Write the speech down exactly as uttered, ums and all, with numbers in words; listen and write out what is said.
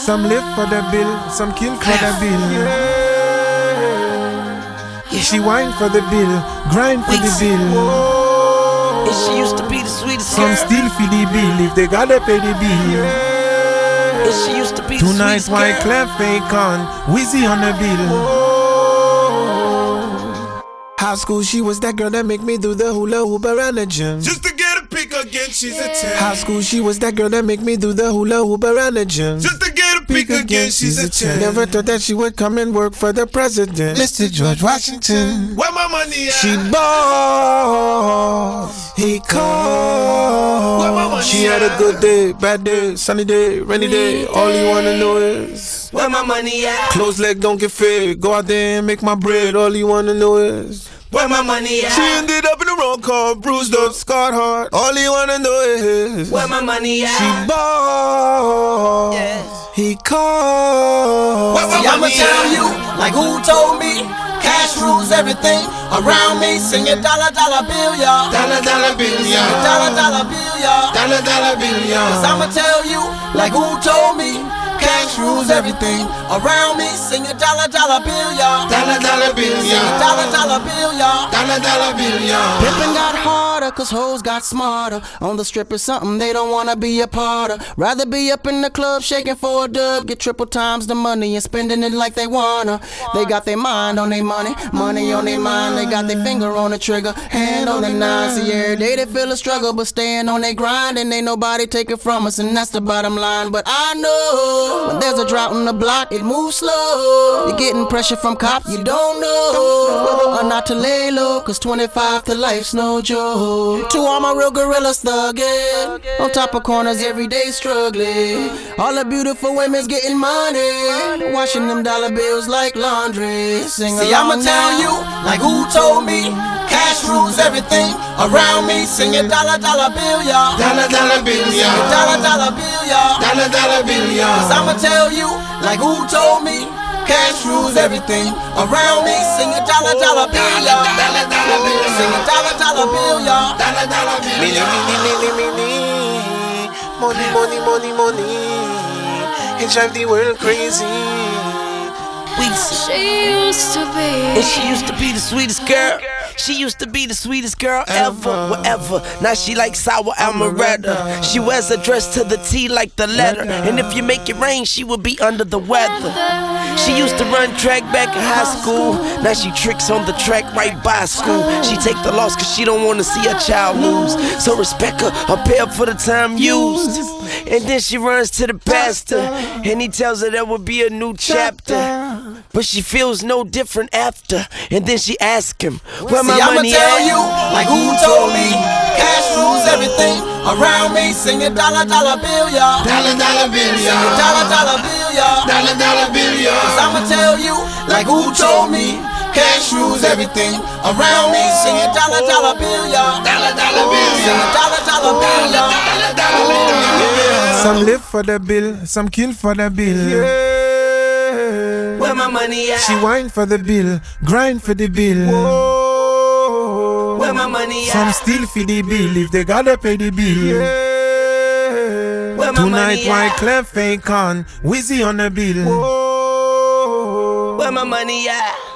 Some live for the bill, some kill for the bill. She whine for the bill, grind for the bill. And she used to be the sweetest Some girl. still for the bill if they gotta pay the bill. And she used to be the Tonight sweetest white girl. Clef fake on, Wizzy on the bill. High school, she was that girl that make me do the hula hoop around the gym. Just to get a pick again, she's a ten. High school, she was that girl that make me do the hula hoop around the gym. Just to get a pick again, she's a ten. Never thought that she would come and work for the president, Mister George Washington. Where my money at? She boss, he called. She had a good day, bad day, sunny day, rainy day. All you wanna know is where my money at? Close leg don't get fed. Go out there and make my bread. All you wanna know is where my money at? She ended up in the wrong car, bruised up, scarred heart. All you wanna know is where my money at? She bought, yes. He called. See, I'ma tell you, like who told me, cash rules everything around me. Sing it, dollar, dollar bill, y'all. Dollar, dollar bill, y'all. Dollar, dollar bill, y'all. Dollar, dollar bill, y'all. Cause I'ma tell you, like who told me, cash rules everything around me. Sing it, dollar, dollar bill, y'all. Dollar, dollar bill, y'all. Dollar, dollar bill, y'all. Dollar, dollar bill, y'all. Pimpin' got harder, cause hoes got smarter. On the strip is something they don't wanna be a part of. Rather be up in the club shaking for a dub. Get triple times the money and spending it like they wanna. They got their mind on their money, money on their mind. They got their finger on the trigger, hand on the nine. See, every day they feel a struggle, but staying on their grind. And ain't nobody take it from us, and that's the bottom line. But I know when there's a drought on the block, it moves slow. You're getting pressure from cops, you don't know whether or not to lay low. Cause twenty-five to life's no joke. To all my real gorillas thuggin', on top of corners every day struggling. All the beautiful women's getting money, washing them dollar bills like laundry. Sing See, I'ma tell you, like who told me, cash rules everything around me. Sing it, dollar, dollar bill, y'all. Dollar, dollar bill, y'all. Dollar, dollar bill, y'all. Dollar, dollar bill, y'all. Cause I'ma tell you, like who told me, cash rules everything around me. Sing it, dollar, dollar bill, y'all. Dollar, dollar bill, Sing it, dollar, dollar bill, y'all. Dollar, dollar bill, y'all. Money, money, money, money, money. It drive the world crazy. She used to be, and she used to be the sweetest girl. She used to be the sweetest girl ever, whatever. Now she like sour amaretto. She wears a dress to the T like the letter. And if you make it rain, she would be under the weather. She used to run track back in high school. Now she tricks on the track right by school. She take the loss cause she don't wanna see her child lose. So respect her, or pay up for the time used. And then she runs to the pastor, and he tells her there will be a new chapter. But she feels no different after. And then she asks him, where my See, I'ma money tell at? you, like who told me, cash rules everything around me. Sing it, dollar, dollar bill, y'all. Dollar, dollar bill, y'all. Dollar, dollar bill, y'all. Dollar, dollar bill, y'all. Cause I'ma tell you, like who told me, cash rules everything around me. Sing it, dollar, dollar bill, y'all. Dollar, dollar bill, Sing it, dollar, dollar bill, y'all. Dollar, dollar bill, y'all. Some live for the bill, some kill for the bill. Where my money at? She whine for the bill, grind for the bill. Where my money at? Some steal for the bill if they gotta pay the bill. Where my Tonight money white at? Clef fake on, Wizzy on the bill. Where my money at?